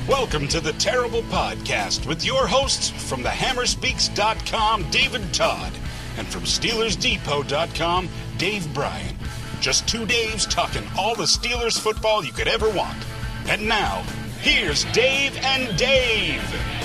Welcome to the Terrible Podcast with your hosts from thehammerspeaks.com, David Todd, and from SteelersDepot.com, Dave Bryan. Just two Daves talking all the Steelers football you could ever want. And now, here's Dave and Dave.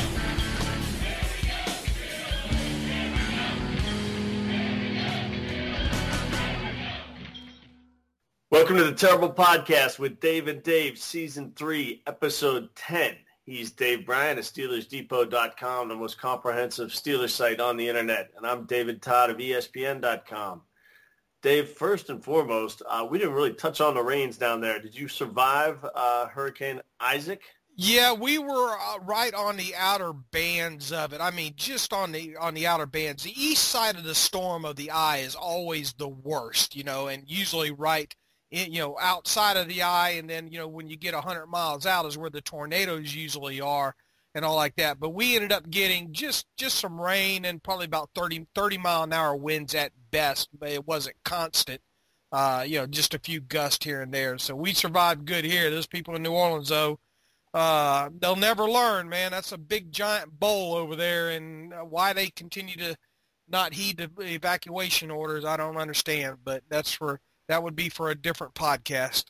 Welcome to the Terrible Podcast with Dave and Dave, Season 3, Episode 10. He's Dave Bryan of SteelersDepot.com, the most comprehensive Steelers site on the internet. And I'm David Todd of ESPN.com. Dave, first and foremost, we didn't really touch on the rains down there. Did you survive Hurricane Isaac? Yeah, we were right on the outer bands of it. I mean, just on the outer bands. The east side of the storm of the eye is always the worst, and usually right outside of the eye, and then, when you get 100 miles out is where the tornadoes usually are and all like that. But we ended up getting just some rain and probably about 30 mile an hour winds at best, but it wasn't constant. Just a few gusts here and there. So we survived good here. Those people in New Orleans, though, they'll never learn, man. That's a big giant bowl over there, and why they continue to not heed the evacuation orders, I don't understand. But that would be for a different podcast.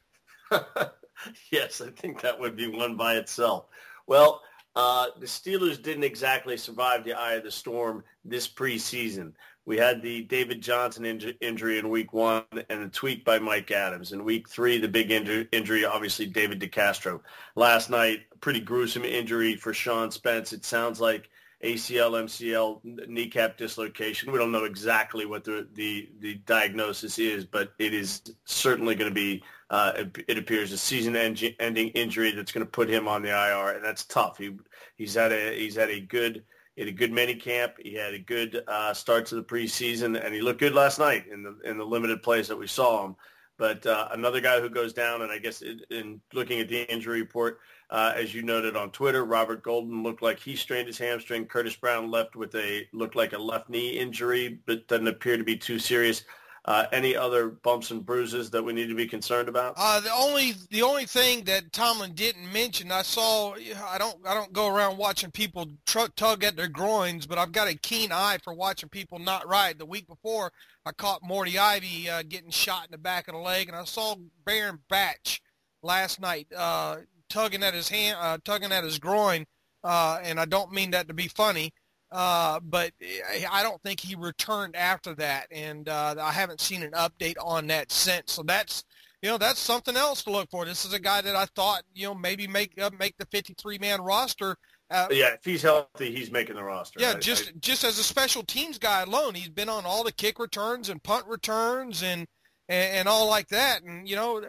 Yes, I think that would be one by itself. Well, the Steelers didn't exactly survive the eye of the storm this preseason. We had the David Johnson injury in Week 1 and a tweak by Mike Adams. In Week 3, the big injury, obviously, David DeCastro. Last night, a pretty gruesome injury for Sean Spence. It sounds like ACL, MCL, kneecap dislocation. We don't know exactly what the diagnosis is, but it is certainly going to be, it appears, a season-ending injury that's going to put him on the IR, and that's tough. He's had a good mini camp. He had a good start to the preseason, and he looked good last night in the limited plays that we saw him. But another guy who goes down, and I guess in looking at the injury report, as you noted on Twitter, Robert Golden looked like he strained his hamstring. Curtis Brown looked like a left knee injury, but doesn't appear to be too serious. Any other bumps and bruises that we need to be concerned about? The only thing that Tomlin didn't mention, I don't go around watching people tug at their groins, but I've got a keen eye for watching people not right. The week before, I caught Morty Ivy getting shot in the back of the leg, and I saw Baron Batch last night tugging at his groin, and I don't mean that to be funny. But I don't think he returned after that, and I haven't seen an update on that since. So that's something else to look for. This is a guy that I thought, maybe make the 53-man roster. If he's healthy, he's making the roster. Yeah, just as a special teams guy alone, he's been on all the kick returns and punt returns and all like that, and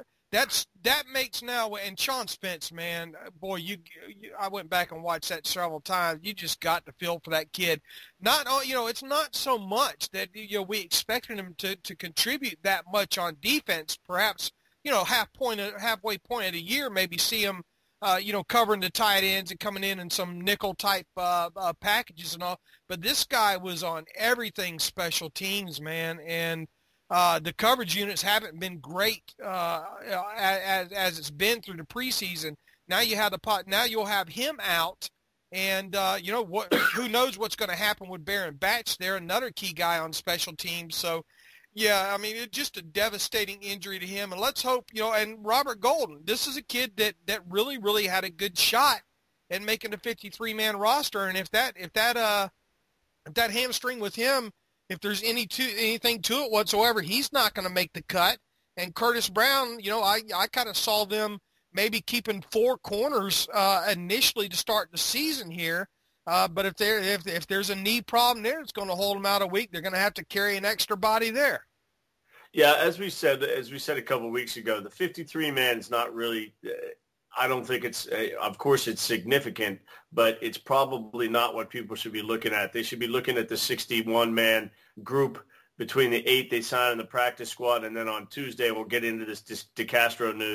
that makes now. And Sean Spence, man, boy, I went back and watched that several times. You just got to feel for that kid. It's not so much that we expected him to contribute that much on defense. Perhaps halfway point of the year, maybe see him covering the tight ends and coming in some nickel type packages and all. But this guy was on everything special teams, man, and the coverage units haven't been great as it's been through the preseason. Now you have now you'll have him out, and who knows what's going to happen with Baron Batch there, another key guy on special teams. So, yeah, I mean, it's just a devastating injury to him. And let's hope, and Robert Golden, this is a kid that really, really had a good shot at making the 53-man roster. And if that hamstring with him, if there's anything to it whatsoever, he's not going to make the cut. And Curtis Brown, I kind of saw them maybe keeping 4 corners initially to start the season here. But if there's a knee problem there, it's going to hold them out a week. They're going to have to carry an extra body there. Yeah, as we said a couple of weeks ago, the 53-man is not really. I don't think it's. Of course, it's significant, but it's probably not what people should be looking at. They should be looking at the 61-man group between the 8 they signed in the practice squad, and then on Tuesday we'll get into this DeCastro news.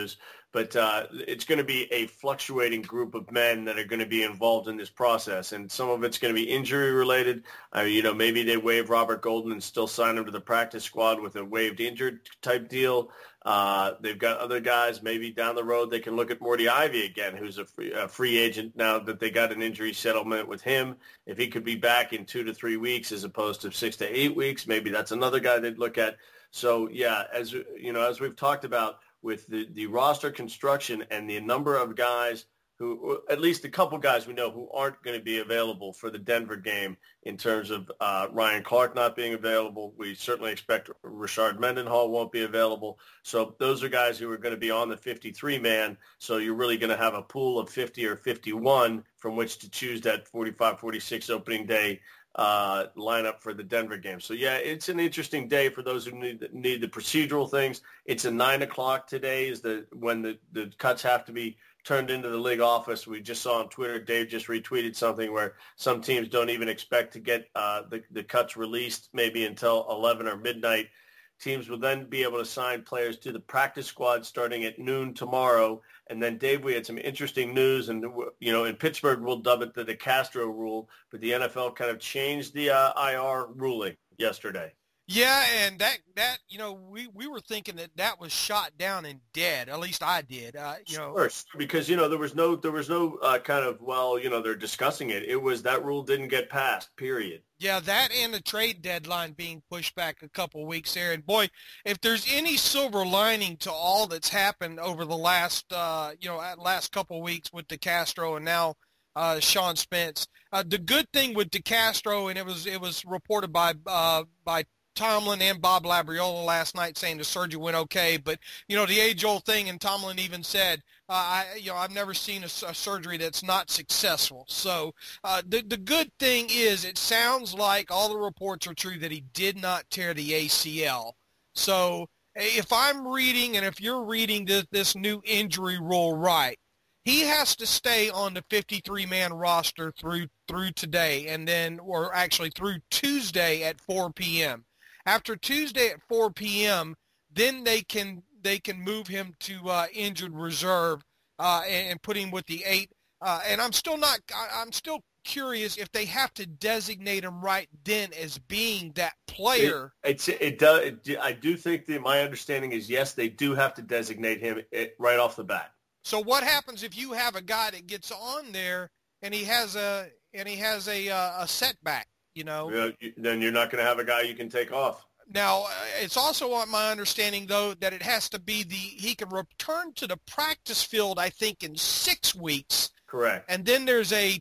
But it's going to be a fluctuating group of men that are going to be involved in this process, and some of it's going to be injury related. Maybe they waive Robert Golden and still sign him to the practice squad with a waived injured type deal. They've got other guys. Maybe down the road they can look at Morty Ivy again, who's a free agent now that they got an injury settlement with him. If he could be back in 2 to 3 weeks as opposed to 6 to 8 weeks, maybe that's another guy they'd look at. So yeah, as we've talked about, with the roster construction and the number of guys who, at least a couple guys we know who aren't going to be available for the Denver game in terms of Ryan Clark not being available. We certainly expect Rashard Mendenhall won't be available. So those are guys who are going to be on the 53-man. So you're really going to have a pool of 50 or 51 from which to choose that 45-46 opening day lineup for the Denver game. So yeah, it's an interesting day for those who need the procedural things. It's at 9:00 today is when the cuts have to be turned into the league office. We just saw on Twitter, Dave just retweeted something where some teams don't even expect to get the cuts released maybe until 11 or midnight. Teams will then be able to sign players to the practice squad starting at noon tomorrow. And then, Dave, we had some interesting news. And, in Pittsburgh, we'll dub it the DeCastro rule. But the NFL kind of changed the IR ruling yesterday. Yeah, and that we were thinking that was shot down and dead. At least I did. Sure, because there was no kind of they're discussing it. It was that rule didn't get passed. Period. Yeah, that and the trade deadline being pushed back a couple of weeks there. And boy, if there's any silver lining to all that's happened over the last couple of weeks with DeCastro and now Sean Spence, the good thing with DeCastro, and it was reported by Tomlin and Bob Labriola last night saying the surgery went okay, but the age-old thing, and Tomlin even said, I've never seen a surgery that's not successful. So the good thing is, it sounds like all the reports are true that he did not tear the ACL. So if I'm reading, and if you're reading this new injury rule right, he has to stay on the 53-man roster through today, and then, or actually through Tuesday at 4 p.m. After Tuesday at 4 p.m., then they can move him to injured reserve and put him with the 8. And I'm still curious if they have to designate him right then as being that player. It does. I do think that my understanding is yes, they do have to designate him right off the bat. So what happens if you have a guy that gets on there and he has a setback? Then you're not going to have a guy you can take off. Now, it's also on my understanding, though, that it has to be he can return to the practice field, I think, in 6 weeks. Correct. And then there's a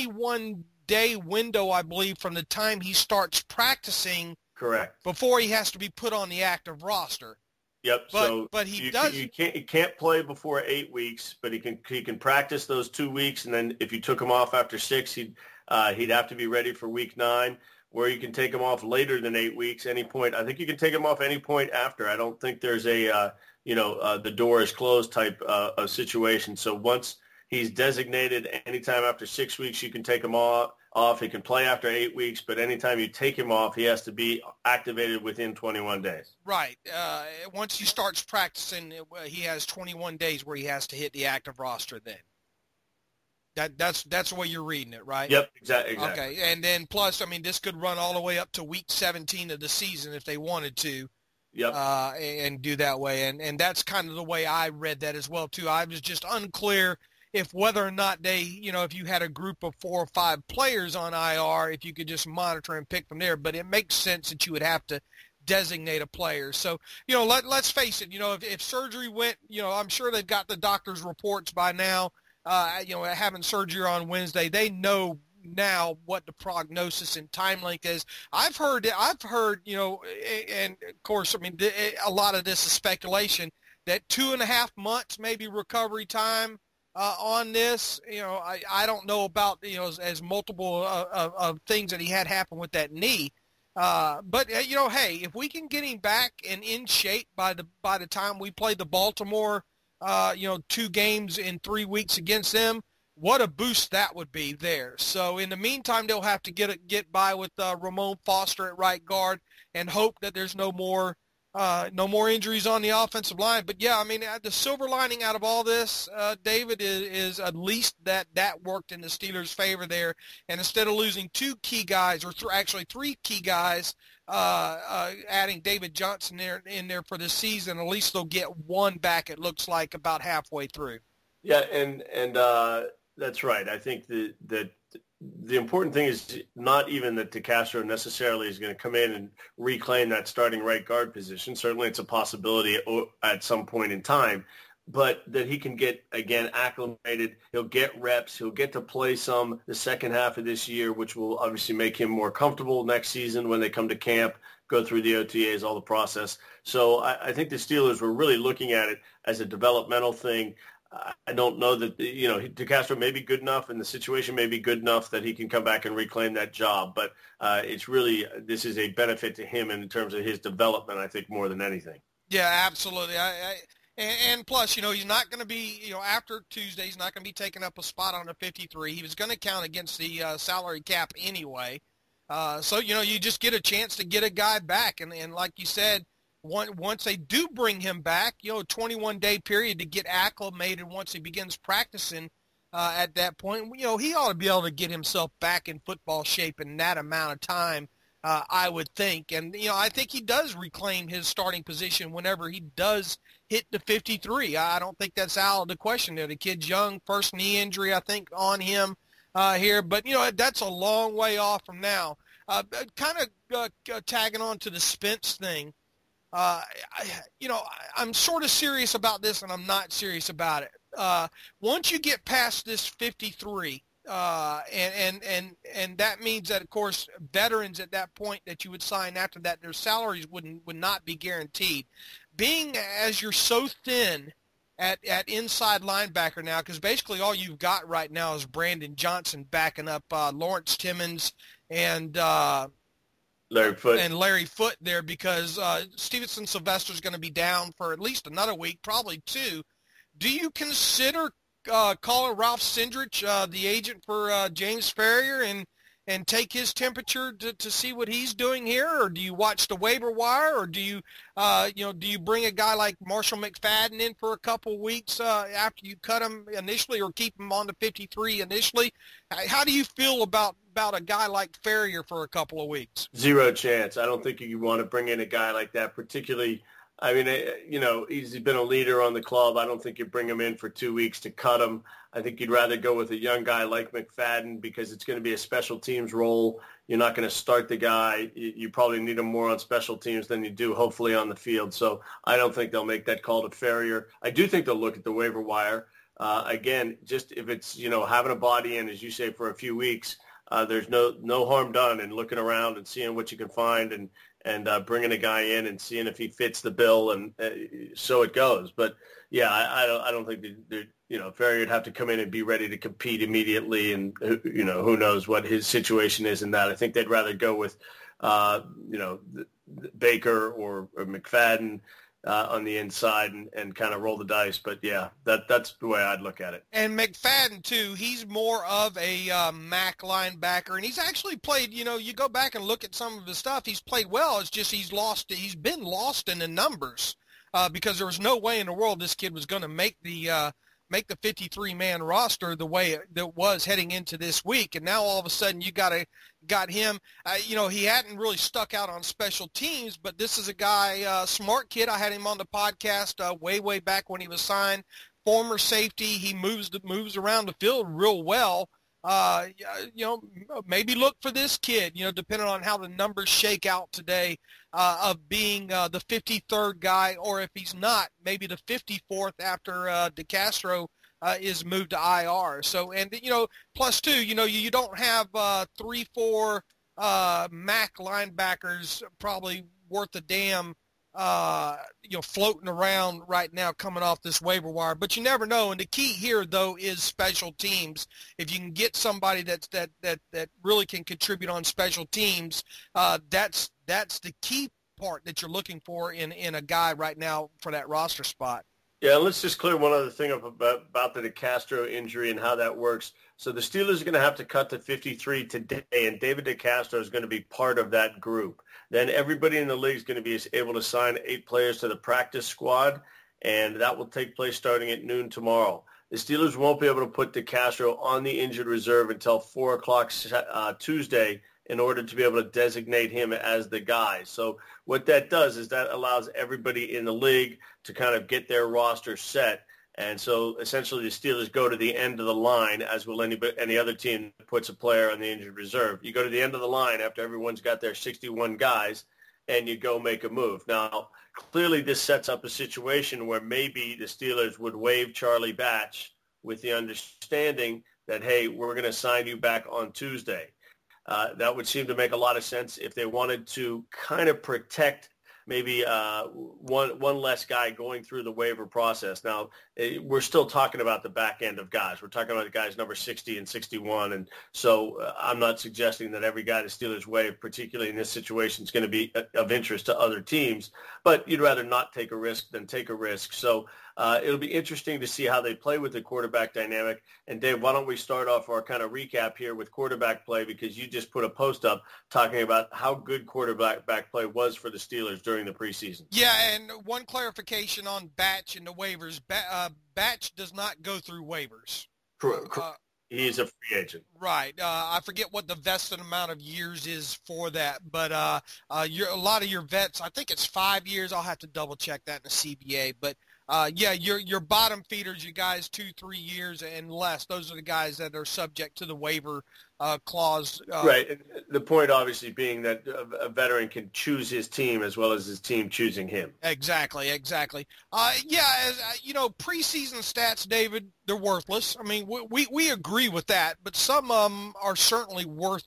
21-day window, I believe, from the time he starts practicing. Correct. Before he has to be put on the active roster. Yep. But he does. He can't play before 8 weeks, but he can practice those 2 weeks, and then if you took him off after 6, he'd have to be ready for week 9. Where you can take him off later than 8 weeks, any point. I think you can take him off any point after. I don't think there's a the door is closed type of situation. So once he's designated, anytime after 6 weeks, you can take him off. He can play after 8 weeks, but anytime you take him off, he has to be activated within 21 days. Right. Once he starts practicing, he has 21 days where he has to hit the active roster then. That's the way you're reading it, right? Yep, exactly. Okay, and then plus, this could run all the way up to week 17 of the season if they wanted to. Yep. And do that way, and that's kind of the way I read that as well too. I was just unclear if whether or not they, if you had a group of 4 or 5 players on IR, if you could just monitor and pick from there. But it makes sense that you would have to designate a player. So, let's face it. If surgery went, I'm sure they've got the doctor's reports by now. Having surgery on Wednesday, they know now what the prognosis and time length is. I've heard, and of course, a lot of this is speculation, that 2.5 months maybe recovery time on this. I don't know about, as multiple of things that he had happen with that knee. But hey, if we can get him back and in shape by the time we play the Baltimore 2 games in 3 weeks against them, what a boost that would be there. So in the meantime, they'll have to get by with Ramon Foster at right guard and hope that there's no more No more injuries on the offensive line. But, yeah, I mean, the silver lining out of all this, David, is at least that worked in the Steelers' favor there. And instead of losing two key guys, or actually three key guys, adding David Johnson in there for this season, at least they'll get one back, it looks like, about halfway through. Yeah, and that's right. I think that the important thing is not even that DeCastro necessarily is going to come in and reclaim that starting right guard position. Certainly it's a possibility at some point in time, but that he can get, again, acclimated. He'll get reps. He'll get to play some the second half of this year, which will obviously make him more comfortable next season when they come to camp, go through the OTAs, all the process. So I think the Steelers were really looking at it as a developmental thing. I don't know that, DeCastro may be good enough and the situation may be good enough that he can come back and reclaim that job. But it's really, this is a benefit to him in terms of his development, I think, more than anything. Yeah, absolutely. And plus, he's not going to be, after Tuesday, he's not going to be taking up a spot on the 53. He was going to count against the salary cap anyway. So, you just get a chance to get a guy back. And like you said, once they do bring him back, 21-day period to get acclimated once he begins practicing at that point, he ought to be able to get himself back in football shape in that amount of time, I would think. And, I think he does reclaim his starting position whenever he does hit the 53. I don't think that's out of the question there. The kid's young, first knee injury, I think, on him here. But, that's a long way off from now. Kind of tagging on to the Spence thing. I'm sort of serious about this, and I'm not serious about it. Once you get past this 53, and that means that, of course, veterans at that point that you would sign after that, their salaries would not be guaranteed. Being as you're so thin at inside linebacker now, because basically all you've got right now is Brandon Johnson backing up Lawrence Timmons and Larry Foote there, because Stevenson Sylvester's going to be down for at least another week, probably two. Do you consider calling Ralph Sindrich, the agent for James Farrior, and take his temperature to see what he's doing here, or do you watch the waiver wire, or do you do you bring a guy like Marshall McFadden in for a couple weeks after you cut him initially, or keep him on the 53 initially? How do you feel about a guy like Farrior for a couple of weeks? Zero chance. I don't think you want to bring in a guy like that, particularly. I mean, he's been a leader on the club. I don't think you bring him in for 2 weeks to cut him. I think you'd rather go with a young guy like McFadden, because it's going to be a special teams role. You're not going to start the guy. You probably need him more on special teams than you do, hopefully, on the field. So I don't think they'll make that call to Farrior. I do think they'll look at the waiver wire. Again, just if it's, having a body in, as you say, for a few weeks, there's no harm done in looking around and seeing what you can find and bringing a guy in and seeing if he fits the bill, and so it goes. But yeah, I don't think Farrior would have to come in and be ready to compete immediately, and who knows what his situation is in that. I think they'd rather go with Baker or McFadden on the inside and kind of roll the dice. But yeah, that's the way I'd look at it. And McFadden too, he's more of a MAC linebacker, and he's actually played, you go back and look at some of his stuff, he's played well. It's just he's been lost in the numbers because there was no way in the world this kid was going to make the 53-man roster the way it was heading into this week. And now all of a sudden you got him. He hadn't really stuck out on special teams, but this is a guy, smart kid. I had him on the podcast way back when he was signed. Former safety. He moves around the field real well. Maybe look for this kid, depending on how the numbers shake out today, of being the 53rd guy, or if he's not, maybe the 54th after DeCastro is moved to IR. So, and, plus two, you don't have 3-4 MAC linebackers probably worth a damn, floating around right now coming off this waiver wire, but you never know. And the key here, though, is special teams. If you can get somebody that really can contribute on special teams, that's the key part that you're looking for in a guy right now for that roster spot. Yeah, let's just clear one other thing up about the DeCastro injury and how that works. So the Steelers are going to have to cut to 53 today, and David DeCastro is going to be part of that group. Then everybody in the league is going to be able to sign 8 players to the practice squad, and that will take place starting at noon tomorrow. The Steelers won't be able to put DeCastro on the injured reserve until 4 o'clock Tuesday in order to be able to designate him as the guy. So what that does is that allows everybody in the league to kind of get their roster set. And so essentially the Steelers go to the end of the line, as will any other team that puts a player on the injured reserve. You go to the end of the line after everyone's got their 61 guys, and you go make a move. Now, clearly this sets up a situation where maybe the Steelers would waive Charlie Batch with the understanding that, hey, we're going to sign you back on Tuesday. That would seem to make a lot of sense if they wanted to kind of protect maybe one less guy going through the waiver process. Now, we're still talking about the back end of guys. We're talking about the guys number 60 and 61, and so I'm not suggesting that every guy the Steelers waive, particularly in this situation, is going to be of interest to other teams, but you'd rather not take a risk than take a risk. So it'll be interesting to see how they play with the quarterback dynamic. And Dave, why don't we start off our kind of recap here with quarterback play, because you just put a post up talking about how good quarterback play was for the Steelers during the preseason. Yeah, and one clarification on Batch and the waivers. Batch does not go through waivers. Correct. He's a free agent. Right. I forget what the vested amount of years is for that, but a lot of your vets, I think it's 5 years. I'll have to double check that in the CBA, but yeah, your bottom feeders, you guys 2-3 years and less, those are the guys that are subject to the waiver clause. Right. And the point obviously being that a veteran can choose his team as well as his team choosing him. Exactly. Yeah, as preseason stats, David, they're worthless. I mean, we agree with that, but some of them are certainly worth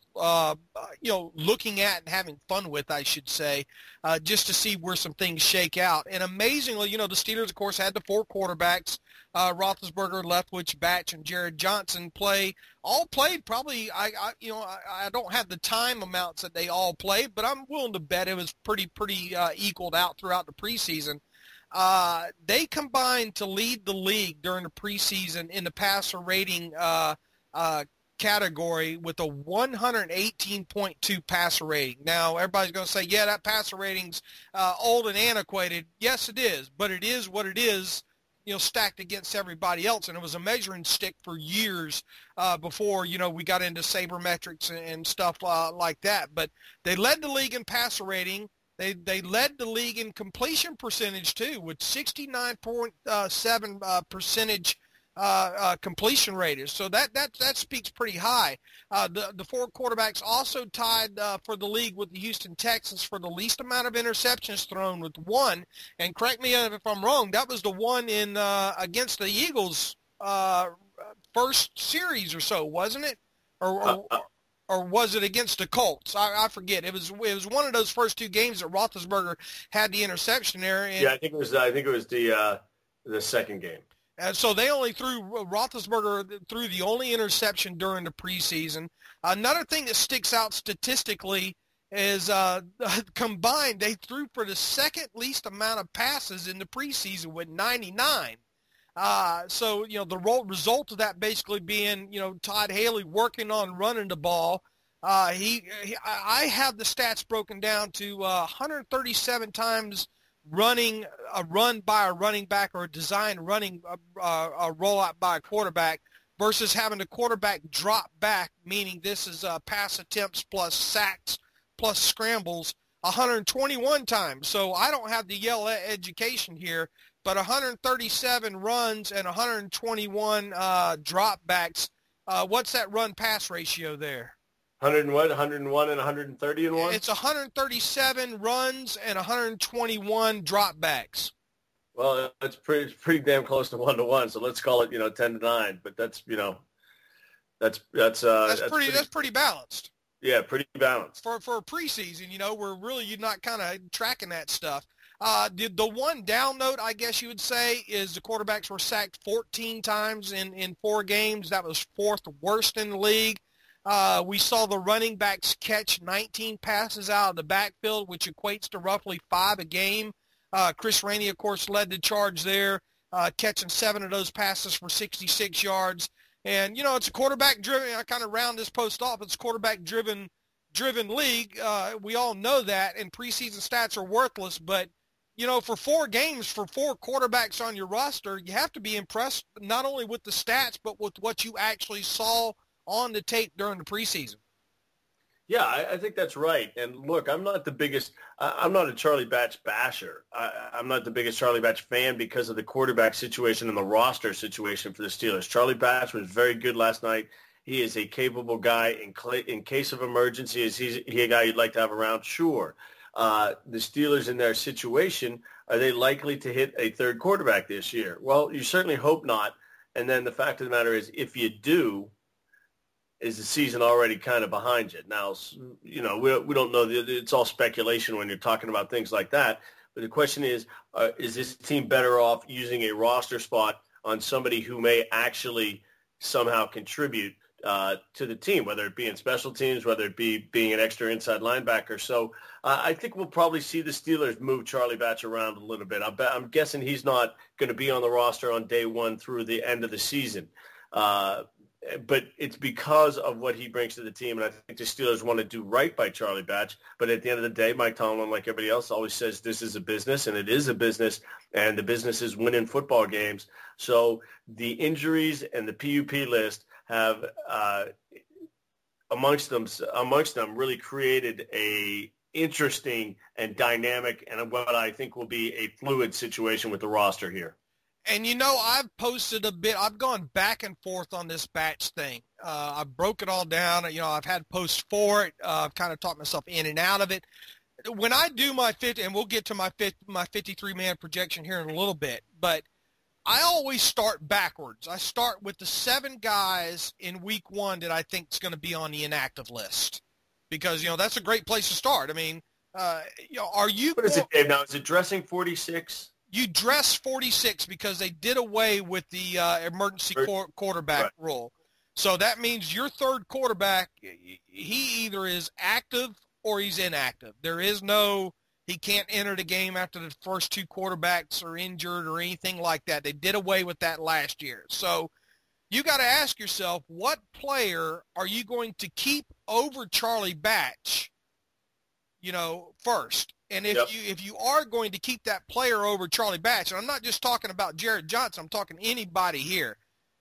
looking at and having fun with, I should say, just to see where some things shake out. And amazingly, the Steelers, of course, had the 4 quarterbacks, Roethlisberger, Leftwich, Batch, and Jared Johnson all played probably. I don't have the time amounts that they all played, but I'm willing to bet it was pretty equaled out throughout the preseason. They combined to lead the league during the preseason in the passer rating category with a 118.2 passer rating. Now, everybody's going to say, yeah, that passer rating's old and antiquated. Yes, it is, but it is what it is, stacked against everybody else. And it was a measuring stick for years before, we got into sabermetrics and stuff like that. But they led the league in passer rating. They led the league in completion percentage, too, with 69.7 percentage completion raters. So that speaks pretty high. The 4 quarterbacks also tied for the league with the Houston Texans for the least amount of interceptions thrown with 1. And correct me if I'm wrong, that was the one in against the Eagles first series or so, wasn't it? Or was it against the Colts? I forget. It was one of those first 2 games that Roethlisberger had the interception there. And, yeah, I think it was the second game. And so they only Roethlisberger threw the only interception during the preseason. Another thing that sticks out statistically is combined, they threw for the second least amount of passes in the preseason with 99. So, the result of that basically being, Todd Haley working on running the ball. I have the stats broken down to 137 times running a run by a running back or a designed running a rollout by a quarterback versus having the quarterback drop back, meaning this is pass attempts plus sacks plus scrambles 121 times. So I don't have the Yale education here, but 137 runs and 121 dropbacks. What's that run-pass ratio there? 101 and 130 and 1? It's 137 runs and 121 dropbacks. Well, it's pretty damn close to 1-to-1. So let's call it 10-9. But that's that's pretty balanced. Yeah, pretty balanced for a preseason. We're really you're not kind of tracking that stuff. The one down note, I guess you would say, is the quarterbacks were sacked 14 times in 4 games. That was 4th worst in the league. We saw the running backs catch 19 passes out of the backfield, which equates to roughly 5 a game. Chris Rainey, of course, led the charge there. catching 7 of those passes for 66 yards. And, it's a quarterback-driven. I kind of round this post off. It's a quarterback-driven league. We all know that, and preseason stats are worthless. But, for 4 games, for 4 quarterbacks on your roster, you have to be impressed not only with the stats but with what you actually saw on the tape during the preseason. Yeah, I think that's right. And look, I'm not a Charlie Batch basher. I'm not the biggest Charlie Batch fan because of the quarterback situation and the roster situation for the Steelers. Charlie Batch was very good last night. He is a capable guy. In case of emergency, is he a guy you'd like to have around? Sure. The Steelers in their situation, are they likely to hit a third quarterback this year? Well, you certainly hope not. And then the fact of the matter is, if you do, is the season already kind of behind you? Now, we don't know. It's all speculation when you're talking about things like that. But the question is this team better off using a roster spot on somebody who may actually somehow contribute to the team, whether it be in special teams, whether it be being an extra inside linebacker? So I think we'll probably see the Steelers move Charlie Batch around a little bit. I'm guessing he's not going to be on the roster on day one through the end of the season. But it's because of what he brings to the team, and I think the Steelers want to do right by Charlie Batch. But at the end of the day, Mike Tomlin, like everybody else, always says this is a business, and it is a business, and the business is winning football games. So the injuries and the PUP list have, amongst them, really created a interesting and dynamic and what I think will be a fluid situation with the roster here. And, I've posted a bit. I've gone back and forth on this Batch thing. I broke it all down. I've had posts for it. I've kind of talked myself in and out of it. When I do my 50, and we'll get to my 53-man projection here in a little bit, but I always start backwards. I start with the 7 guys in week 1 that I think is going to be on the inactive list because, that's a great place to start. I mean, are you – What is it, Dave, now? Is it dressing 46? You dress 46 because they did away with the emergency quarterback rule. So that means your third quarterback, he either is active or he's inactive. There is no – he can't enter the game after the first 2 quarterbacks are injured or anything like that. They did away with that last year. So you got to ask yourself, what player are you going to keep over Charlie Batch, first? And if you are going to keep that player over Charlie Batch, and I'm not just talking about Jarrett Johnson, I'm talking anybody here,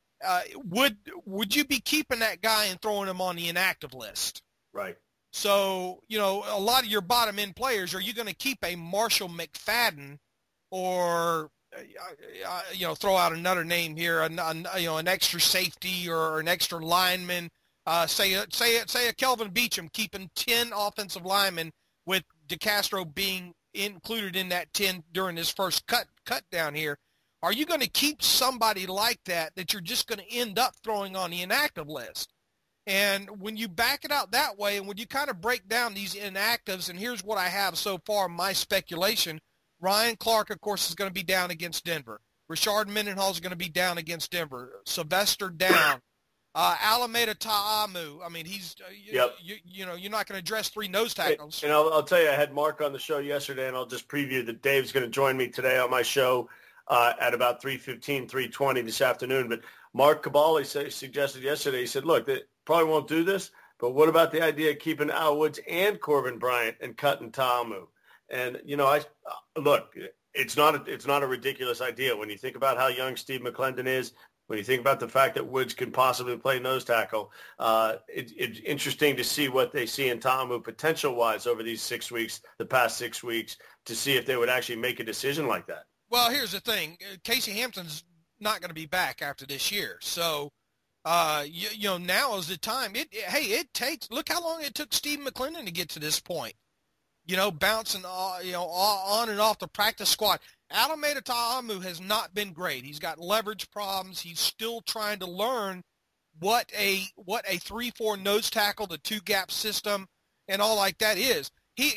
would you be keeping that guy and throwing him on the inactive list? Right. So, a lot of your bottom end players, are you going to keep a Marshall McFadden or, throw out another name here, an extra safety or an extra lineman, say a Kelvin Beachum keeping 10 offensive linemen with DeCastro being included in that 10 during his first cut down here. Are you going to keep somebody like that you're just going to end up throwing on the inactive list? And when you back it out that way, and when you kind of break down these inactives, and here's what I have so far, my speculation, Ryan Clark, of course, is going to be down against Denver. Rashard Mendenhall is going to be down against Denver. Sylvester down. Alameda Ta'amu, I mean, he's, you're not going to address 3 nose tackles. And I'll tell you, I had Mark on the show yesterday, and I'll just preview that Dave's going to join me today on my show at about 3:15, 3:20 this afternoon. But Mark Cabali suggested yesterday, he said, look, they probably won't do this, but what about the idea of keeping Al Woods and Corbin Bryant and cutting Ta'amu? And, look, it's not a ridiculous idea when you think about how young Steve McClendon is. When you think about the fact that Woods could possibly play nose tackle, it's interesting to see what they see in Ta'amu potential-wise over these 6 weeks, the past 6 weeks, to see if they would actually make a decision like that. Well, here's the thing. Casey Hampton's not going to be back after this year. So, now is the time. It takes – look how long it took Steve McClendon to get to this point. Bouncing, on and off the practice squad. Alameda Ta'amu has not been great. He's got leverage problems. He's still trying to learn what a 3-4 nose tackle, the 2-gap system, and all like that is.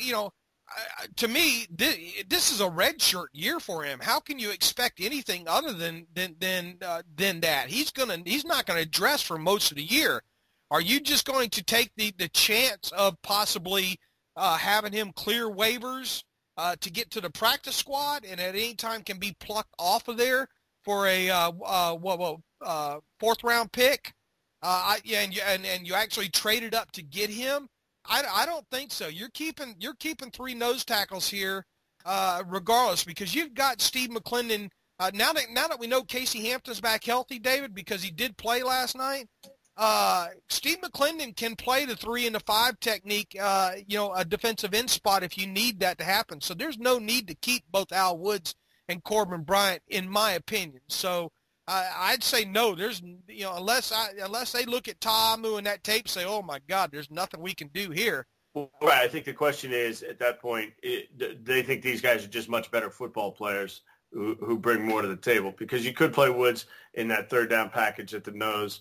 To me, this is a redshirt year for him. How can you expect anything other than that? He's not gonna dress for most of the year. Are you just going to take the chance of possibly having him clear waivers to get to the practice squad and at any time can be plucked off of there for a fourth round pick, and you actually traded up to get him. I don't think so. You're keeping three nose tackles here, regardless, because you've got Steve McClendon. Now that we know Casey Hampton's back healthy, David, because he did play last night. Steve McClendon can play the 3 and the 5 technique, a defensive end spot if you need that to happen. So there's no need to keep both Al Woods and Corbin Bryant, in my opinion. So I'd say no. There's, unless they look at Ta'amu and that tape, say, oh my God, there's nothing we can do here. Well, right. I think the question is, at that point, they think these guys are just much better football players who bring more to the table, because you could play Woods in that third down package at the nose.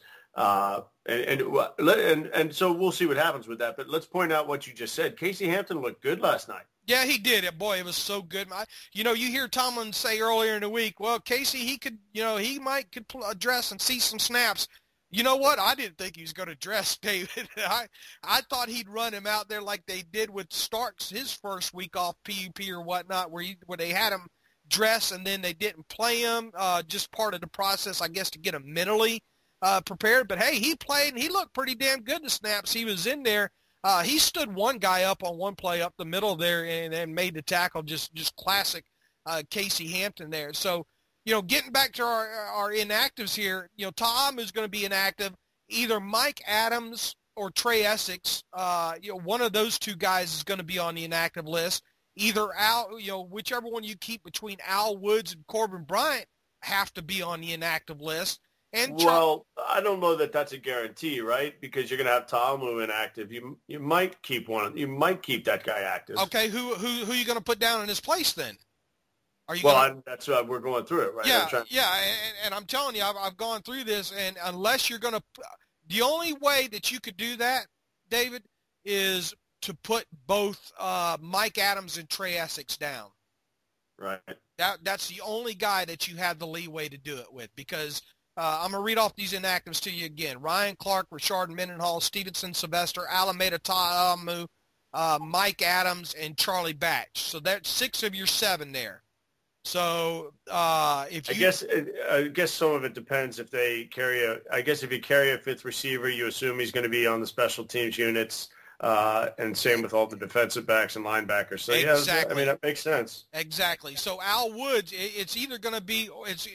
And so we'll see what happens with that. But let's point out what you just said. Casey Hampton looked good last night. Yeah, he did. Boy, it was so good. You hear Tomlin say earlier in the week, well, Casey, he could address and see some snaps. You know what? I didn't think he was going to dress, David. I thought he'd run him out there like they did with Starks his first week off PUP or whatnot, where they had him dress and then they didn't play him, just part of the process, I guess, to get him mentally prepared. But, hey, he played, and he looked pretty damn good the snaps he was in there. He stood one guy up on one play up the middle there and made the tackle, just classic Casey Hampton there. So, getting back to our inactives here, Tom is going to be inactive. Either Mike Adams or Trey Essex, one of those two guys is going to be on the inactive list. Either Al, whichever one you keep between Al Woods and Corbin Bryant have to be on the inactive list. And well, I don't know that that's a guarantee, right? Because you're going to have Ta'amu inactive. You might keep one. You might keep that guy active. Okay, who are you going to put down in his place then? Are you? Well, that's why we're going through it, right? Yeah, and I'm telling you, I've gone through this, and unless you're going to, the only way that you could do that, David, is to put both Mike Adams and Trey Essex down. Right. That's the only guy that you have the leeway to do it with, because I'm going to read off these inactives to you again. Ryan Clark, Rashard Mendenhall, Stevenson, Sylvester, Alameda Ta'amu, Mike Adams, and Charlie Batch. So that's 6 of your 7 there. So I guess some of it depends if they carry if you carry a 5th receiver, you assume he's going to be on the special teams units. And same with all the defensive backs and linebackers. So, exactly. Yeah, that makes sense. Exactly. So Al Woods, it's either going to be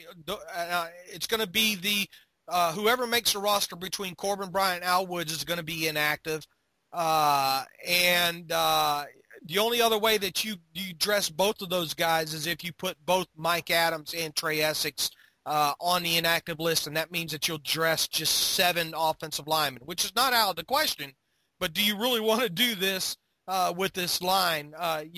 it's going to be the whoever makes the roster between Corbin Bryant and Al Woods is going to be inactive. And the only other way that you dress both of those guys is if you put both Mike Adams and Trey Essex on the inactive list, and that means that you'll dress just 7 offensive linemen, which is not out of the question. But do you really want to do this with this line? I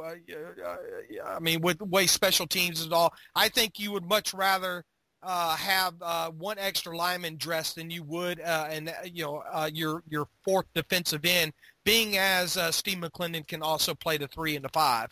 mean, with the way special teams is all, I think you would much rather have one extra lineman dressed than you would, your 4th defensive end, being as Steve McClendon can also play the 3 and the 5.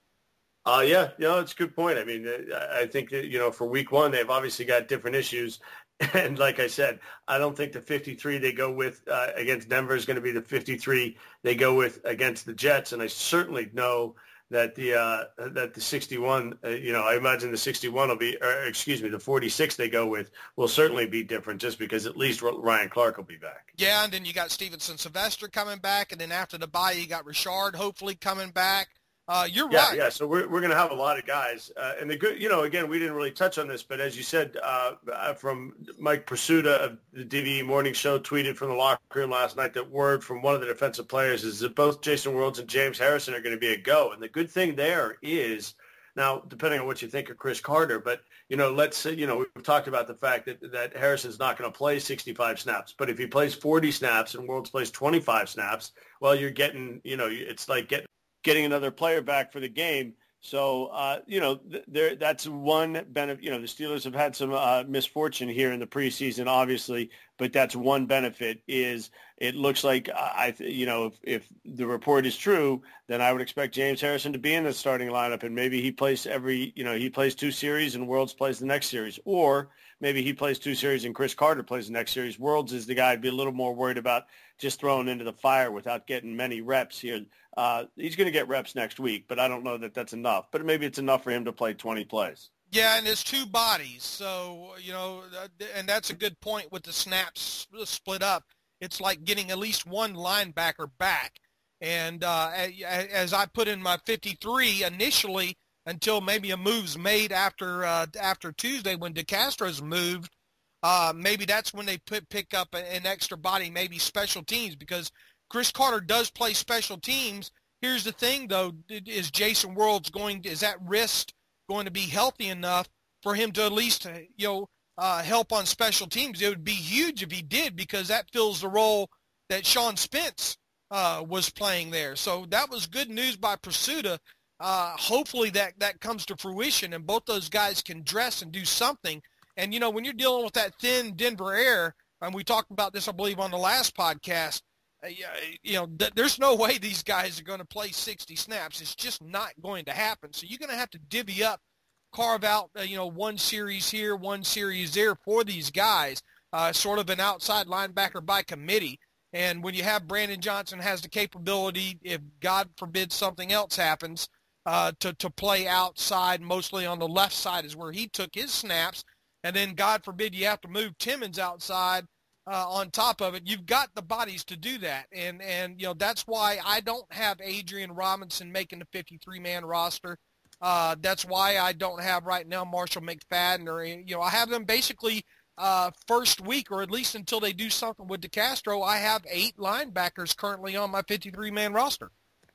It's a good point. I mean, I think that, for week 1, they've obviously got different issues. And like I said, I don't think the 53 they go with against Denver is going to be the 53 they go with against the Jets. And I certainly know that the 61, I imagine the 61 will be, the 46 they go with will certainly be different, just because at least Ryan Clark will be back. Yeah, and then you got Stevenson Sylvester coming back, and then after the bye you got Rashard hopefully coming back. You're right. Yeah. So we're going to have a lot of guys, and the good, again, we didn't really touch on this, but as you said, from Mike Pursuta of the DVE Morning Show tweeted from the locker room last night that word from one of the defensive players is that both Jason Worlds and James Harrison are going to be a go. And the good thing there is, now depending on what you think of Chris Carter, but let's say we've talked about the fact that Harrison's not going to play 65 snaps, but if he plays 40 snaps and Worlds plays 25 snaps, well, you're getting it's like getting another player back for the game. So, that's one benefit. The Steelers have had some misfortune here in the preseason, obviously, but that's one benefit is it looks like, if the report is true, then I would expect James Harrison to be in the starting lineup, and maybe he plays he plays 2 series and Worlds plays the next series, or maybe he plays 2 series and Chris Carter plays the next series. Worlds is the guy I'd be a little more worried about just thrown into the fire without getting many reps here. He's going to get reps next week, but I don't know that that's enough. But maybe it's enough for him to play 20 plays. Yeah, and it's two bodies. So, and that's a good point with the snaps split up. It's like getting at least one linebacker back. And as I put in my 53 initially, until maybe a move's made after Tuesday when DeCastro's moved, maybe that's when they pick up an extra body, maybe special teams, because Chris Carter does play special teams. Here's the thing, though, is Jason Worlds is that wrist going to be healthy enough for him to at least, help on special teams? It would be huge if he did, because that fills the role that Sean Spence was playing there. So that was good news by Pursuta. Hopefully that comes to fruition and both those guys can dress and do something. And, when you're dealing with that thin Denver air, and we talked about this, I believe, on the last podcast, there's no way these guys are going to play 60 snaps. It's just not going to happen. So you're going to have to divvy up, carve out, one series here, one series there for these guys, sort of an outside linebacker by committee. And when you have Brandon Johnson has the capability, if God forbid something else happens, to play outside, mostly on the left side is where he took his snaps. And then God forbid you have to move Timmons outside on top of it. You've got the bodies to do that. And that's why I don't have Adrian Robinson making the 53-man roster. That's why I don't have right now Marshall McFadden, or, I have them basically first week, or at least until they do something with DeCastro. I have 8 linebackers currently on my 53-man roster.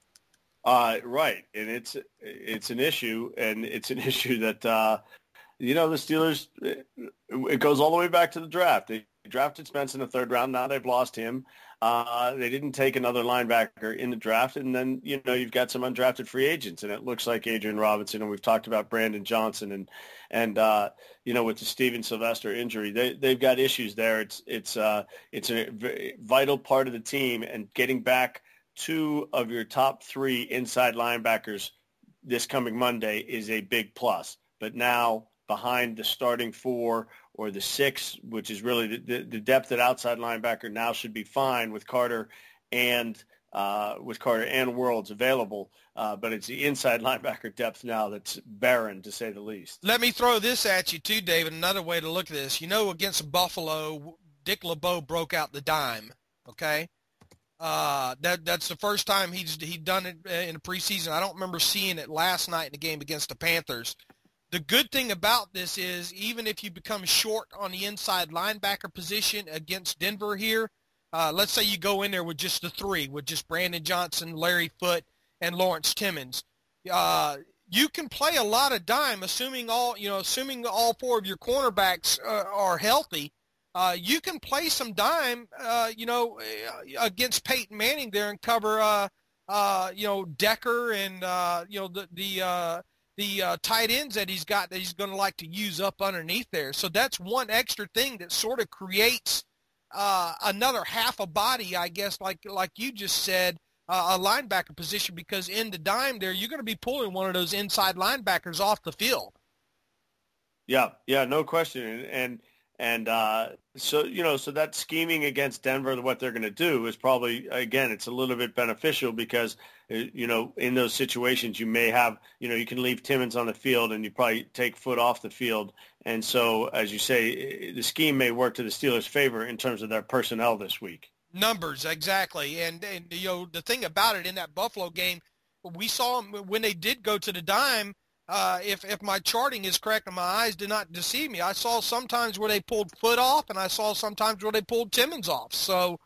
Right. And it's an issue, and it's an issue that, the Steelers, it goes all the way back to the draft. They drafted Spence in the 3rd round. Now they've lost him. They didn't take another linebacker in the draft. And then, you've got some undrafted free agents, and it looks like Adrian Robinson, and we've talked about Brandon Johnson and with the Steven Sylvester injury, they've got issues there. It's a vital part of the team, and getting back 2 of your top 3 inside linebackers this coming Monday is a big plus. But now, behind the starting 4 or the 6, which is really the depth at outside linebacker, now should be fine with Carter and Worlds available. But it's the inside linebacker depth now that's barren, to say the least. Let me throw this at you too, David. Another way to look at this, against Buffalo, Dick LeBeau broke out the dime. Okay. That's the first time he'd done it in the preseason. I don't remember seeing it last night in the game against the Panthers. The good thing about this is, even if you become short on the inside linebacker position against Denver here, let's say you go in there with just the 3, with just Brandon Johnson, Larry Foote, and Lawrence Timmons. You can play a lot of dime, assuming all 4 of your cornerbacks are healthy. You can play some dime, against Peyton Manning there and cover, Decker and, the tight ends that he's got that he's going to like to use up underneath there. So that's one extra thing that sort of creates another half a body, I guess, like you just said, a linebacker position, because in the dime there, you're going to be pulling one of those inside linebackers off the field. Yeah, no question. So that scheming against Denver, what they're going to do is probably, again, it's a little bit beneficial because, in those situations you may have, you can leave Timmons on the field and you probably take Foote off the field. And so, as you say, the scheme may work to the Steelers' favor in terms of their personnel this week. Numbers, exactly. And the thing about it in that Buffalo game, we saw them when they did go to the dime. If my charting is correct and my eyes did not deceive me, I saw sometimes where they pulled Foote off, and I saw sometimes where they pulled Timmons off. So,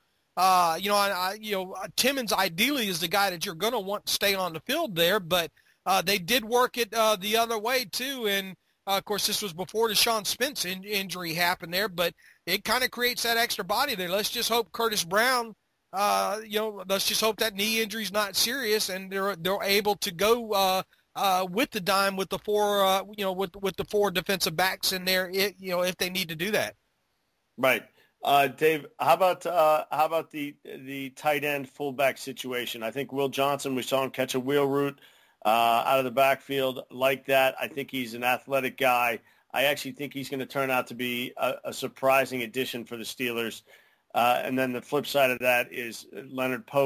Timmons ideally is the guy that you're going to want to stay on the field there, but they did work it the other way too. And of course, this was before the Sean Spence injury happened there, but it kind of creates that extra body there. Let's just hope Curtis Brown, let's just hope that knee injury is not serious, and they're able to go with the dime with the 4 with the 4 defensive backs in there, if they need to do that. Right. Dave, how about the tight end fullback situation? I think Will Johnson, we saw him catch a wheel route out of the backfield like that. I think he's an athletic guy. I actually think he's going to turn out to be a surprising addition for the Steelers. And then the flip side of that is Leonard Pope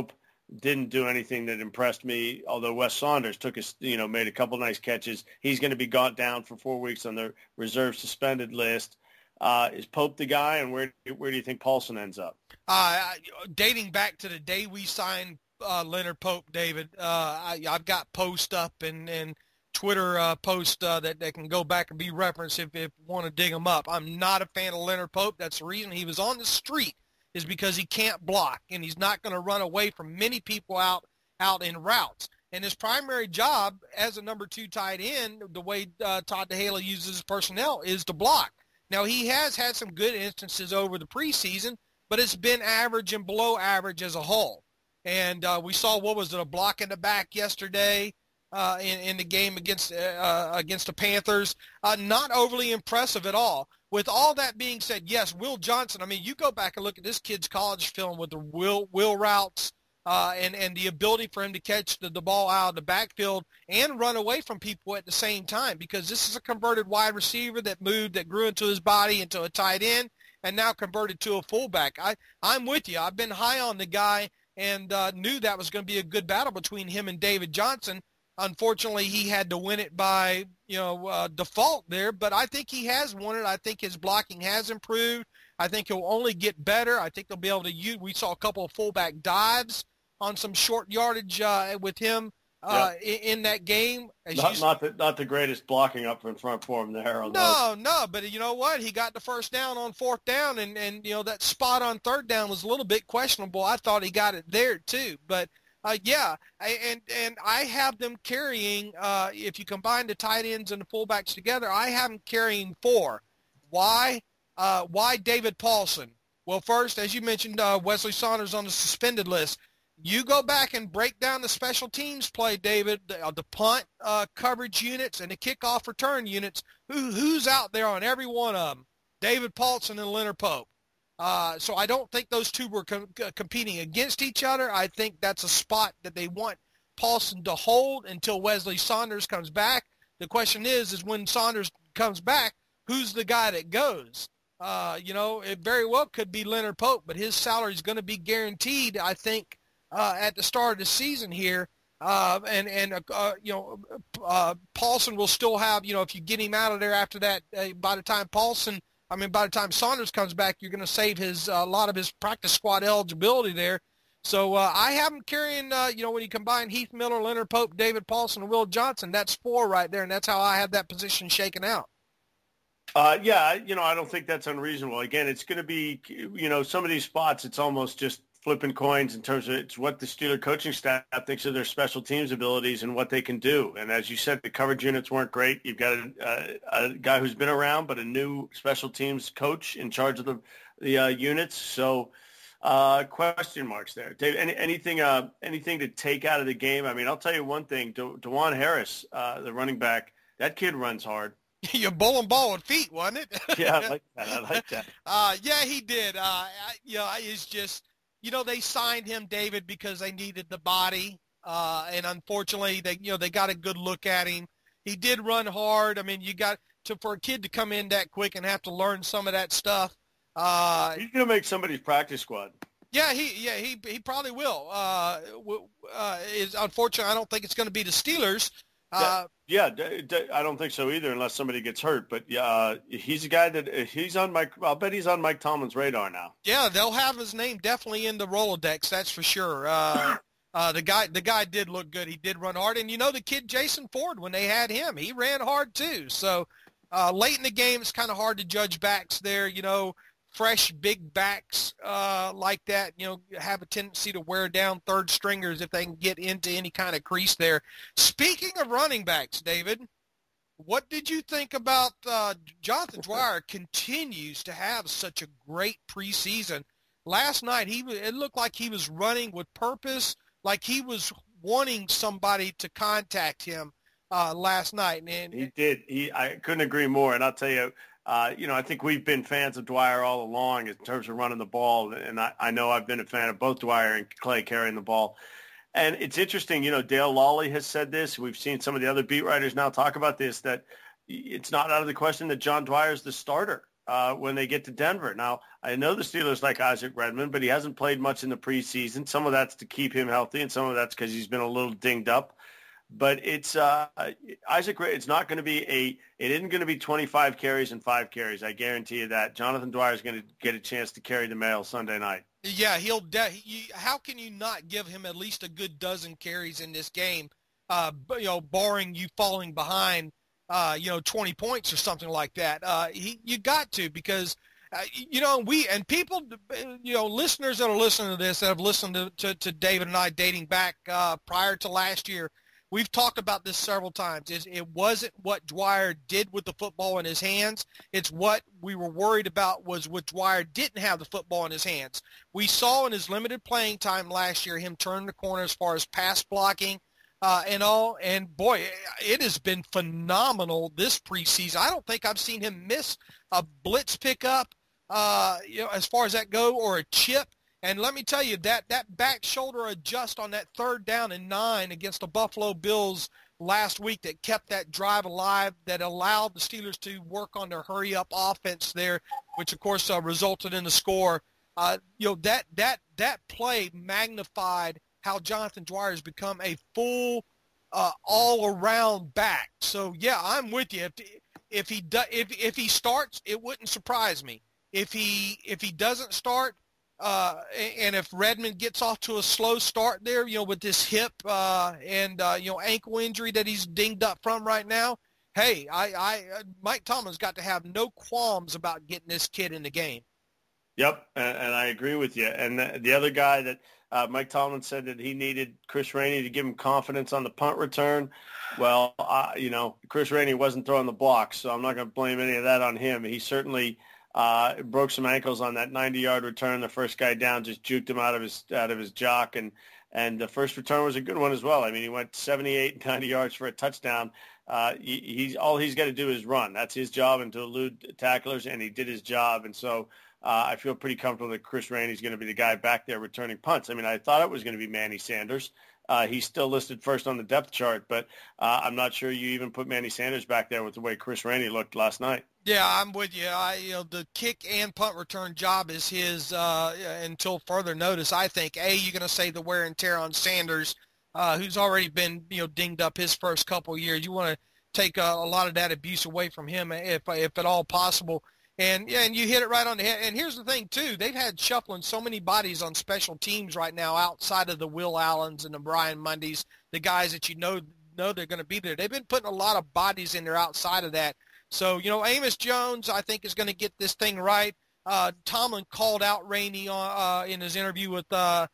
didn't do anything that impressed me, although Wes Saunders made a couple nice catches. He's going to be gone down for 4 weeks on the reserve suspended list. Is Pope the guy, and where do you think Paulson ends up? Dating back to the day we signed Leonard Pope, David, I've got posts up and Twitter posts that can go back and be referenced if you want to dig them up. I'm not a fan of Leonard Pope. That's the reason he was on the street, is because he can't block, and he's not going to run away from many people out in routes. And his primary job as a number 2 tight end, the way Todd DeHala uses his personnel, is to block. Now, he has had some good instances over the preseason, but it's been average and below average as a whole. And we saw, a block in the back yesterday in the game against the Panthers. Not overly impressive at all. With all that being said, yes, Will Johnson, I mean, you go back and look at this kid's college film with the will routes and the ability for him to catch the ball out of the backfield and run away from people at the same time, because this is a converted wide receiver that grew into his body into a tight end and now converted to a fullback. I'm with you. I've been high on the guy and knew that was going to be a good battle between him and David Johnson. Unfortunately, he had to win it by, default there, but I think he has won it. I think his blocking has improved. I think he'll only get better. I think they'll be able to use, we saw a couple of fullback dives on some short yardage with him in that game. Not the greatest blocking up in front for him there. No, but you know what? He got the first down on 4th down, and that spot on 3rd down was a little bit questionable. I thought he got it there too, but and I have them carrying, if you combine the tight ends and the fullbacks together, I have them carrying 4. Why David Paulson? Well, first, as you mentioned, Wesley Saunders on the suspended list. You go back and break down the special teams play, David, the punt coverage units and the kickoff return units. Who's out there on every one of them? David Paulson and Leonard Pope. So I don't think those two were competing against each other. I think that's a spot that they want Paulson to hold until Wesley Saunders comes back. The question is when Saunders comes back, who's the guy that goes? It very well could be Leonard Pope, but his salary is going to be guaranteed, I think, at the start of the season here. Paulson will still have, if you get him out of there after that, by the time Saunders comes back, you're going to save a lot of his practice squad eligibility there. So I have him carrying, when you combine Heath Miller, Leonard Pope, David Paulson, and Will Johnson, that's 4 right there, and that's how I have that position shaken out. I don't think that's unreasonable. Again, it's going to be, some of these spots, it's almost just flipping coins in terms of it's what the Steeler coaching staff thinks of their special teams abilities and what they can do. And as you said, the coverage units weren't great. You've got a guy who's been around, but a new special teams coach in charge of the units. So question marks there. Dave, anything to take out of the game? I mean, I'll tell you one thing. DeJuan Harris, the running back, that kid runs hard. You're bowling ball with feet, wasn't it? Yeah, I like that. Yeah, he did. It's just, they signed him, David, because they needed the body, and unfortunately, they got a good look at him. He did run hard. I mean, for a kid to come in that quick and have to learn some of that stuff. He's gonna make somebody's practice squad. Yeah, he probably will. Is unfortunate. I don't think it's going to be the Steelers. I don't think so either, unless somebody gets hurt. But he's a guy that he's on Mike. I'll bet he's on Mike Tomlin's radar now. Yeah, they'll have his name definitely in the Rolodex. That's for sure. The guy did look good. He did run hard, and the kid Jason Ford, when they had him, he ran hard too. So late in the game, it's kind of hard to judge backs there. Fresh big backs like that, have a tendency to wear down third stringers if they can get into any kind of crease there. Speaking of running backs, David, what did you think about Jonathan Dwyer? Continues to have such a great preseason. Last night, it looked like he was running with purpose, like he was wanting somebody to contact him last night. And he did. I couldn't agree more. And I'll tell you, I think we've been fans of Dwyer all along in terms of running the ball, and I know I've been a fan of both Dwyer and Clay carrying the ball. And it's interesting, Dale Lawley has said this. We've seen some of the other beat writers now talk about this, that it's not out of the question that John Dwyer is the starter when they get to Denver. Now, I know the Steelers like Isaac Redmond, but he hasn't played much in the preseason. Some of that's to keep him healthy, and some of that's because he's been a little dinged up. But it's Isaac. It's not going to be It isn't going to be 25 carries and 5 carries. I guarantee you that. Jonathan Dwyer is going to get a chance to carry the mail Sunday night. Yeah, how can you not give him at least a good dozen carries in this game? Barring you falling behind, 20 points or something like that. You got to, because people, listeners that are listening to this, that have listened to David and I dating back prior to last year, we've talked about this several times. It wasn't what Dwyer did with the football in his hands. It's what we were worried about was what Dwyer didn't have the football in his hands. We saw in his limited playing time last year him turn the corner as far as pass blocking and all. And, boy, it has been phenomenal this preseason. I don't think I've seen him miss a blitz pickup, as far as that go, or a chip. And let me tell you, that back shoulder adjust on that 3rd down and 9 against the Buffalo Bills last week that kept that drive alive, that allowed the Steelers to work on their hurry-up offense there, which, of course, resulted in the score. That play magnified how Jonathan Dwyer has become a full all-around back. So, yeah, I'm with you. If he starts, it wouldn't surprise me. If he doesn't start, and if Redmond gets off to a slow start there, with this hip and ankle injury that he's dinged up from right now, hey, Mike Tomlin's got to have no qualms about getting this kid in the game. Yep, and I agree with you. And the other guy that Mike Tomlin said that he needed Chris Rainey to give him confidence on the punt return. Well, Chris Rainey wasn't throwing the blocks, so I'm not going to blame any of that on him. He certainly broke some ankles on that 90-yard return. The first guy down just juked him out of his jock, and the first return was a good one as well. I mean, he went 78, 90 yards for a touchdown. All he's got to do is run. That's his job, and to elude tacklers, and he did his job. And so I feel pretty comfortable that Chris Rainey's going to be the guy back there returning punts. I mean, I thought it was going to be Manny Sanders. He's still listed first on the depth chart, but I'm not sure you even put Manny Sanders back there with the way Chris Rainey looked last night. Yeah, I'm with you. The kick and punt return job is his until further notice. I think, you're going to say the wear and tear on Sanders, who's already been, dinged up his first couple of years. You want to take a lot of that abuse away from him if at all possible. And you hit it right on the head. And here's the thing, too. They've had shuffling so many bodies on special teams right now outside of the Will Allens and the Brian Mundys, the guys that know they're going to be there. They've been putting a lot of bodies in there outside of that. So, Amos Jones, I think, is going to get this thing right. Tomlin called out Rainey in his interview with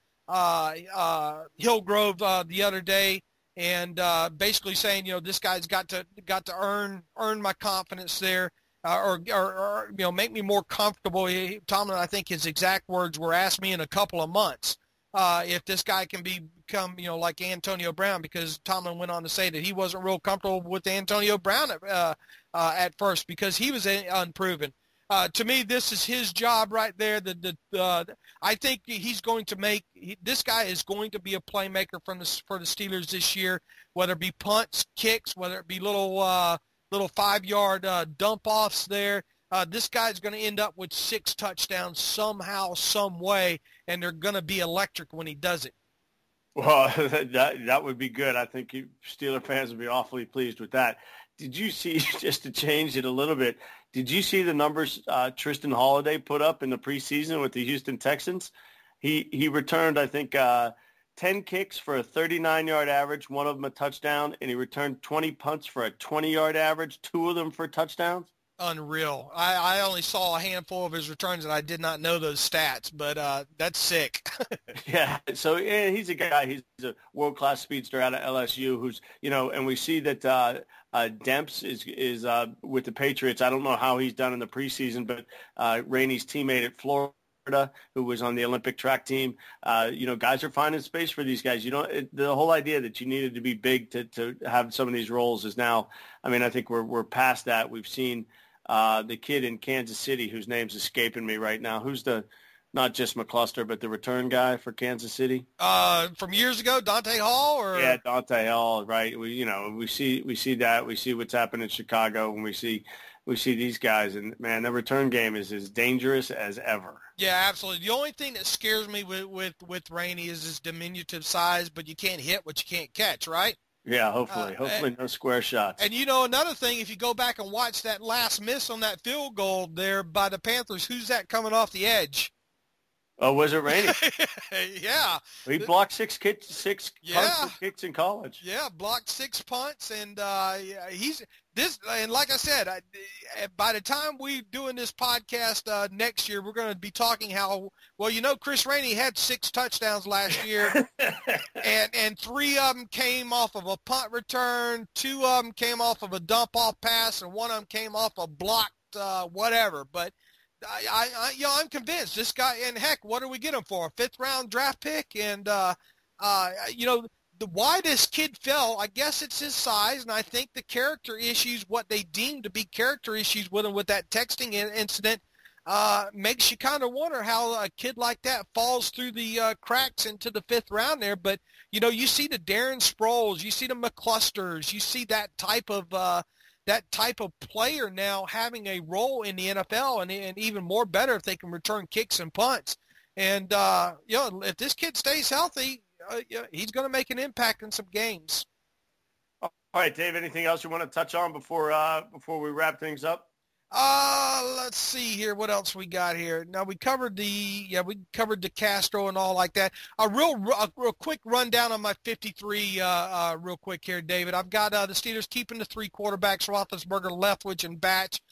Hillgrove the other day, and basically saying, this guy's got to earn my confidence there, or make me more comfortable. Tomlin, I think his exact words were, "Ask me in a couple of months if this guy can become, like Antonio Brown," because Tomlin went on to say that he wasn't real comfortable with Antonio Brown at first because he was unproven. To me, this is his job right there. I think he's going to this guy is going to be a playmaker for the Steelers this year, whether it be punts, kicks, whether it be little 5-yard dump offs there. This guy's going to end up with 6 touchdowns somehow, some way, and they're going to be electric when he does it. Well, that would be good. I think Steeler fans would be awfully pleased with that. Did you see, just to change it a little bit, did you see the numbers Tristan Holiday put up in the preseason with the Houston Texans? He returned, I think, 10 kicks for a 39-yard average, one of them a touchdown, and he returned 20 punts for a 20-yard average, 2 of them for touchdowns. Unreal. I only saw a handful of his returns, and I did not know those stats, but that's sick. Yeah, so he's a guy. He's a world-class speedster out of LSU who's, and we see that Demps is with the Patriots. I don't know how he's done in the preseason, but Rainey's teammate at Florida, who was on the Olympic track team, guys are finding space for these guys. The whole idea that you needed to be big to have some of these roles is now, I think we're past that. We've seen the kid in Kansas City, whose name's escaping me right now, who's not just McCluster, but the return guy for Kansas City. From years ago, Dante Hall, or Dante Hall, right? We see that. We see what's happened in Chicago, and we see we see these guys, and man, the return game is as dangerous as ever. Yeah, absolutely. The only thing that scares me with Rainey is his diminutive size, but you can't hit what you can't catch, right? Yeah, hopefully no square shots. And another thing, if you go back and watch that last miss on that field goal there by the Panthers, who's that coming off the edge? Oh, was it Rainey? Yeah. He blocked six punts and kicks in college. Yeah, blocked 6 punts, and he's this. And like I said, by the time we're doing this podcast next year, we're going to be talking how Chris Rainey had 6 touchdowns last year, and 3 of them came off of a punt return, 2 of them came off of a dump off pass, and 1 of them came off a blocked whatever. But I'm convinced this guy, and heck, what do we get him for? A 5th round draft pick? And, why this kid fell, I guess it's his size, and I think the character issues, what they deem to be character issues with him with that texting incident, makes you kind of wonder how a kid like that falls through the cracks into the 5th round there. But, you see the Darren Sproles, you see the McClusters, you see that type of player now having a role in the NFL, and even more better if they can return kicks and punts. And, if this kid stays healthy, he's going to make an impact in some games. All right, Dave, anything else you want to touch on before we wrap things up? Let's see here. What else we got here? Now we covered DeCastro and all like that. A real quick rundown on my 53 real quick here, David. I've got the Steelers keeping the 3 quarterbacks, Roethlisberger, Leftwich, and Batch.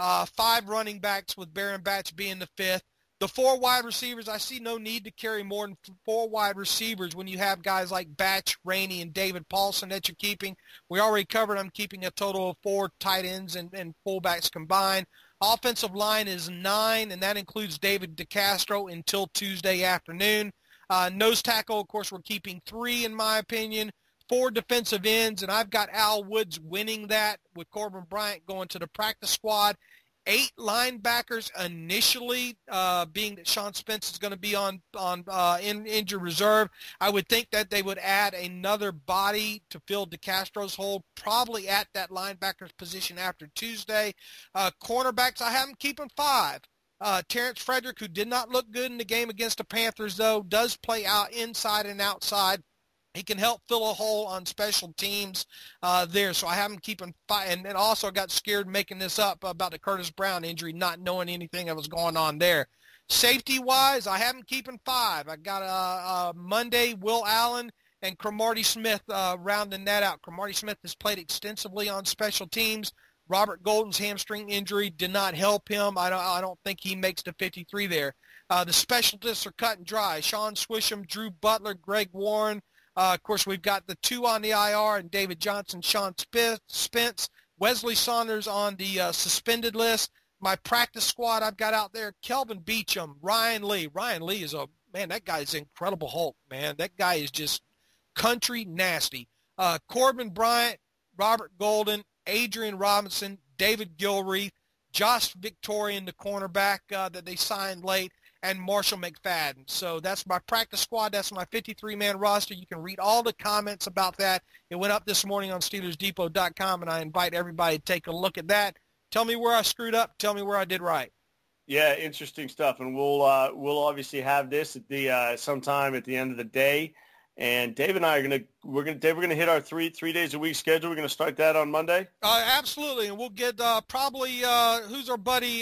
5 running backs with Baron Batch being the 5th. The 4 wide receivers, I see no need to carry more than 4 wide receivers when you have guys like Batch, Rainey, and David Paulson that you're keeping. We already covered I'm keeping a total of 4 tight ends and fullbacks combined. Offensive line is 9, and that includes David DeCastro until Tuesday afternoon. Nose tackle, of course, we're keeping 3 in my opinion. 4 defensive ends, and I've got Al Woods winning that with Corbin Bryant going to the practice squad. 8 linebackers initially, being that Sean Spence is going to be on injured reserve. I would think that they would add another body to fill DeCastro's hole, probably at that linebacker's position after Tuesday. Cornerbacks, I have them keeping 5. Terrence Frederick, who did not look good in the game against the Panthers, though, does play out inside and outside. He can help fill a hole on special teams there. So I have him keeping 5. And then also got scared making this up about the Curtis Brown injury, not knowing anything that was going on there. Safety-wise, I have him keeping 5. I got Monday, Will Allen, and Cromartie Smith rounding that out. Cromartie Smith has played extensively on special teams. Robert Golden's hamstring injury did not help him. I don't think he makes the 53 there. The specialists are cut and dry. Sean Swisham, Drew Butler, Greg Warren. Of course, we've got the 2 on the IR, and David Johnson, Sean Spence, Wesley Saunders on the suspended list. My practice squad I've got out there, Kelvin Beachum, Ryan Lee. Ryan Lee is that guy is incredible Hulk, man. That guy is just country nasty. Corbin Bryant, Robert Golden, Adrian Robinson, David Gilreath, Josh Victorian, the cornerback that they signed late, and Marshall McFadden. So that's my practice squad. That's my 53-man roster. You can read all the comments about that. It went up this morning on SteelersDepot.com, and I invite everybody to take a look at that. Tell me where I screwed up. Tell me where I did right. Yeah, interesting stuff. And we'll obviously have this at the sometime at the end of the day. And Dave and I we're gonna hit our three days a week schedule. We're gonna start that on Monday. Absolutely, and we'll get probably who's our buddy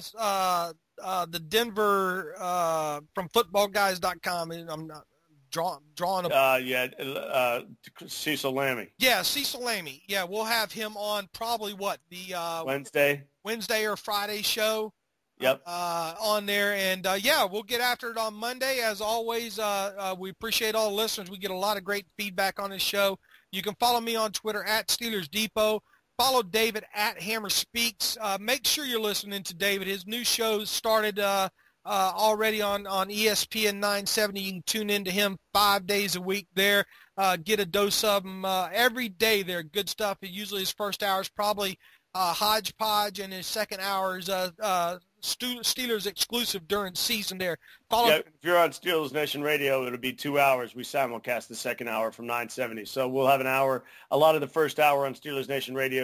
the Denver from footballguys.com. I'm not drawing a Cecil Lammey. Yeah, Cecil Lammey. Yeah, we'll have him on probably Wednesday or Friday show. Yep. On there, and we'll get after it on Monday. As always, we appreciate all the listeners. We get a lot of great feedback on this show. You can follow me on Twitter at Steelers Depot. Follow David at Hammer Speaks. Make sure you're listening to David. His new show started already on ESPN 970. You can tune into him 5 days a week there. Get a dose of him every day there. Good stuff. Usually his first hour is probably hodgepodge, and his second hour is Steelers exclusive during season there. If you're on Steelers Nation Radio, it'll be 2 hours. We simulcast the second hour from 970. So we'll have an hour. A lot of the first hour on Steelers Nation Radio is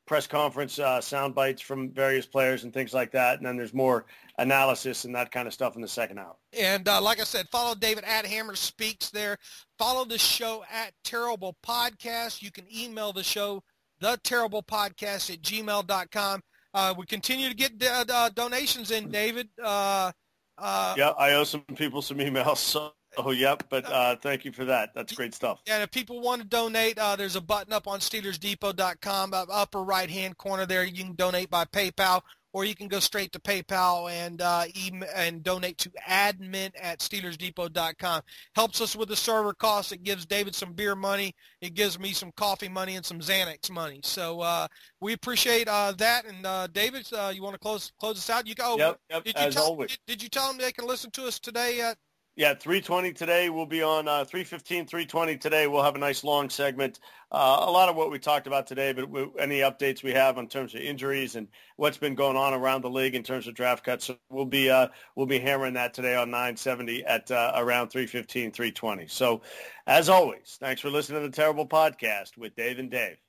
press conference sound bites from various players and things like that. And then there's more analysis and that kind of stuff in the second hour. And like I said, follow David at Hammer Speaks there. Follow the show at Terrible Podcast. You can email the show, theterriblepodcast@gmail.com. We continue to get donations in, David. Yeah, I owe some people some emails. So, but thank you for that. That's great stuff. And if people want to donate, there's a button up on SteelersDepot.com, upper right-hand corner there. You can donate by PayPal, or you can go straight to PayPal and and donate to admin@SteelersDepot.com. Helps us with the server costs. It gives David some beer money. It gives me some coffee money and some Xanax money. So we appreciate that. And David, you want to close us out? You go. Yep, as always. Did you tell them they can listen to us today? Yeah, 3:20 today. We'll be on 3:15, 3:20 today. We'll have a nice long segment. A lot of what we talked about today, but any updates we have in terms of injuries and what's been going on around the league in terms of draft cuts. So we'll be hammering that today on 970 at around 3:15, 3:20. So as always, thanks for listening to the Terrible Podcast with Dave and Dave.